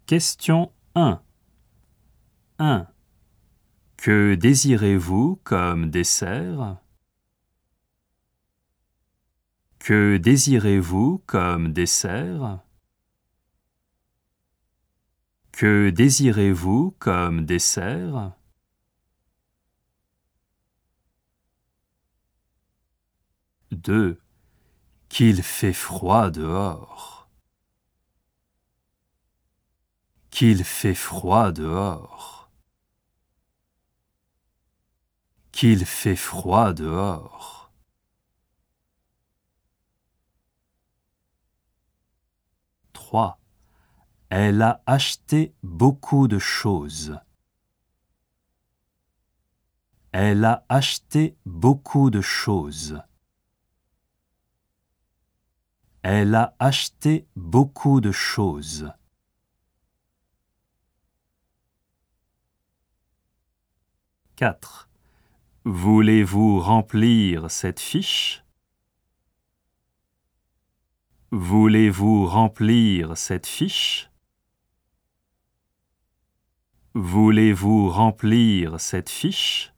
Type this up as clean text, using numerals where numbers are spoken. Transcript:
Question 1. 1. Que désirez-vous comme dessert? Que désirez-vous comme dessert? Que désirez-vous comme dessert? 2. Qu'il fait froid dehors. Qu'il fait froid dehors. Qu'il fait froid dehors. 3. Elle a acheté beaucoup de choses. Elle a acheté beaucoup de choses. Elle a acheté beaucoup de choses. 4. Voulez-vous remplir cette fiche? Voulez-vous remplir cette fiche? Voulez-vous remplir cette fiche?